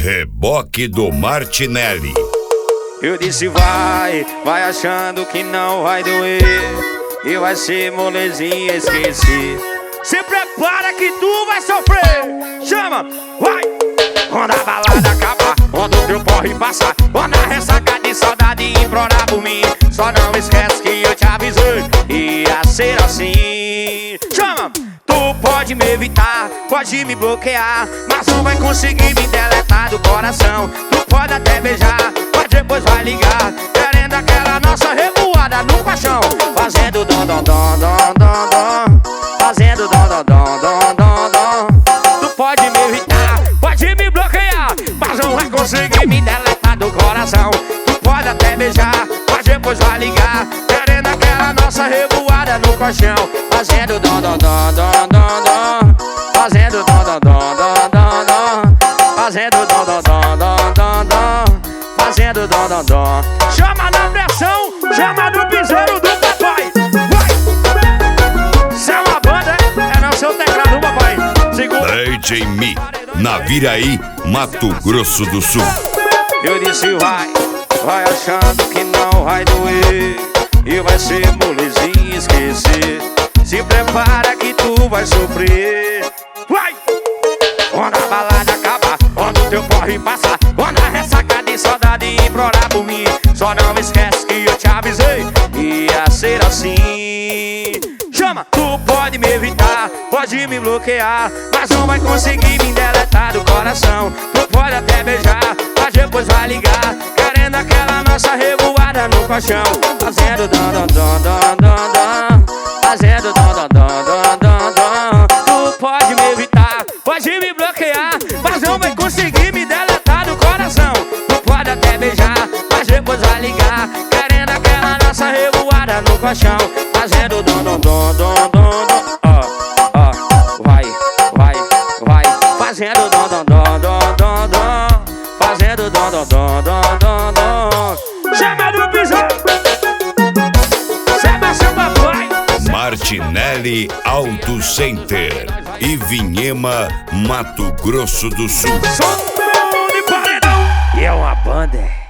Reboque do Martinelli. Eu disse vai achando que não vai doer e vai ser molezinha esquecer. Se prepara que tu vai sofrer. Chama, vai! Quando a balada acabar, quando o teu porre passar, quando a ressaca de saudade implorar por mim, só não esquece que eu te avisei, ia ser assim. Chama! Tu pode me evitar, pode me bloquear, mas não vai conseguir me deletar do coração. Tu pode até beijar, mas depois vai ligar, querendo aquela nossa revoada no paixão, fazendo dom dom dom dom dom dom, fazendo dom dom dom dom dom dom. Tu pode me evitar, pode me bloquear, mas não vai conseguir me deletar do coração. Tu pode até beijar, mas depois vai ligar, querendo aquela nossa revoada no colchão, fazendo dom dom dom dom dom dom, fazendo dom dom dom dom dom dom, fazendo dom dom dom dom dom dom, fazendo dom dom dom. Chama na pressão, chama no piseiro do papai. Vai! Cê é uma banda, é não seu teclado, papai. Segura. DJ Mi, Naviraí, Mato Grosso do Sul. Eu disse vai achando que não vai doer e vai ser molezinha esquecer. Se prepara que tu vai sofrer. Vai! Quando a balada acabar, quando o teu porre passar, quando a ressaca de saudade implorar por mim, só não esquece que eu te avisei, ia ser assim. Chama! Tu pode me evitar, pode me bloquear, mas não vai conseguir me deletar do coração. Tu pode até beijar, mas depois vai ligar, querendo aquela nossa revoada no colchão, fazendo dom dom dom dom dom dom, fazendo dom dom dom dom dom dom. Tu pode me evitar, pode me bloquear, mas não vai conseguir me deletar do coração. Tu pode até beijar, mas depois vai ligar, querendo aquela nossa revoada no colchão, fazendo dom dom dom dom dom dom. Vai, fazendo dom dom dom dom dom dom, fazendo dom dom dom dom dom dom. Chama do piseiro, chama seu papai. Martinelli Auto Center, Ivinhema, Mato Grosso do Sul. Som de paredão. E é uma banda.